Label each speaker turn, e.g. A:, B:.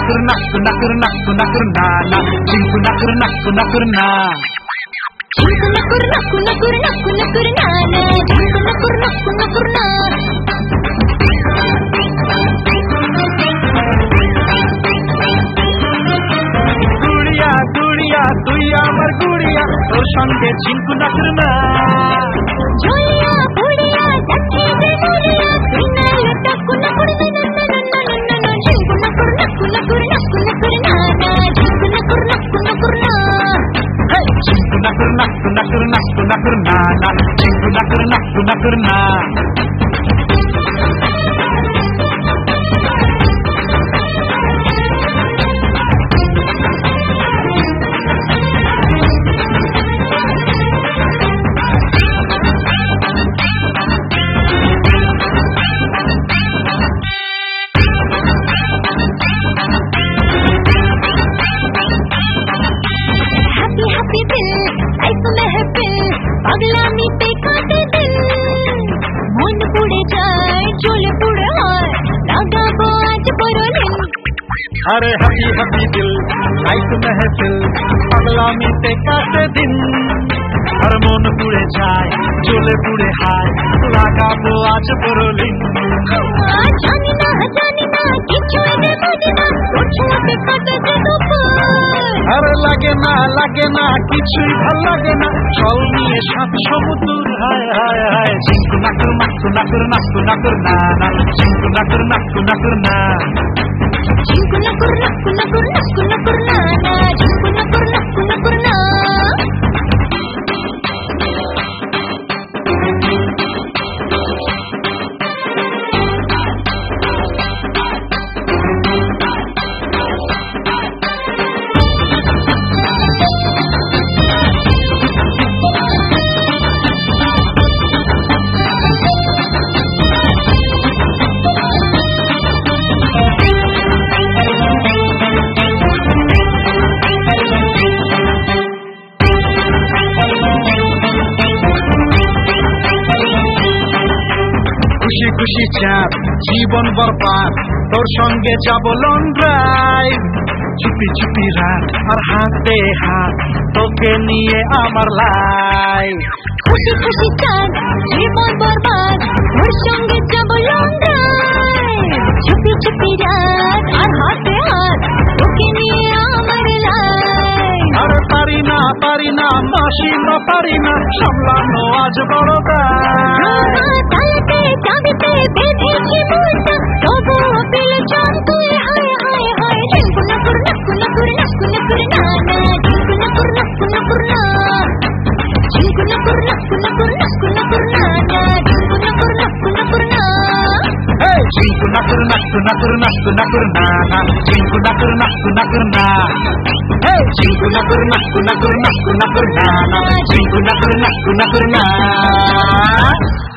A: গুড়িয়া গুড়িয়া তুই আমার গুড়িয়া তোর সঙ্গে ঝিঙ্কু নাকুর না
B: পাগলামি पे काटे दिल मन पुड़े जाए चोले पुड़े हाय लागाबो आज बरलिन
A: अरे हबी हबी दिल लाइफ महफिल पागलामी पे काटे दिन हर मन पुड़े जाए चोले पुड़े हाय लागाबो आज बरलिन
B: जानी ना किछु ने बने ना छोटे काटे दे तो
A: अरे लागे ना কিছুই ভাল লাগে না চল নিয়ে সাত সমুদ্র হায় হায় হায় ঝিঙ্কু নাকুর নাকুর নাকুর নাকুর নাকুর না না ঝিঙ্কু নাকুর নাকুর নাকুর না
B: ঝিঙ্কু নাকুর নাকুর নাকুর নাকুর নাকুর না না ঝিঙ্কু নাকুর নাকুর নাকুর না
A: খুশি খুশি চাঁদ জীবন বরবাদ তোর সঙ্গে যাব লং ড্রাইভ চুপি চুপি রাত আর হাতে হাত তোকে নিয়ে আমার লাইফ
B: খুশি খুশি চাঁদ জীবন বরবাদ তোর সঙ্গে যাব লং ড্রাইভ চুপি চুপি রাত আর হাতে হাত তোকে নিয়ে আমার লাইফ
A: আর পারি না মাসি না পারি না সামলানো আজ বড়
B: তালেতে চাঁদিতে বেঁধেছি বুঝা তবুও পেলে চান তুই হায় হায় হায় ঝিঙ্কু নাকুর নাকুর নাকুর নাকুর নাকুর না না ঝিঙ্কু নাকুর নাকুর নাকুর না ঝিঙ্কু নাকুর নাকুর নাকুর নাকুর নাকুর না না ঝিঙ্কু নাকুর নাকুর নাকুর না
A: ঝিঙ্কু নাকুর নাকুর নাকুর নাকুর নাকুর না না ঝিঙ্কু নাকুর নাকুর নাকুর না ঝিঙ্কু নাকুর নাকুর নাকুর নাকুর নাকুর না না ঝিঙ্কু নাকুর নাকুর নাকুর না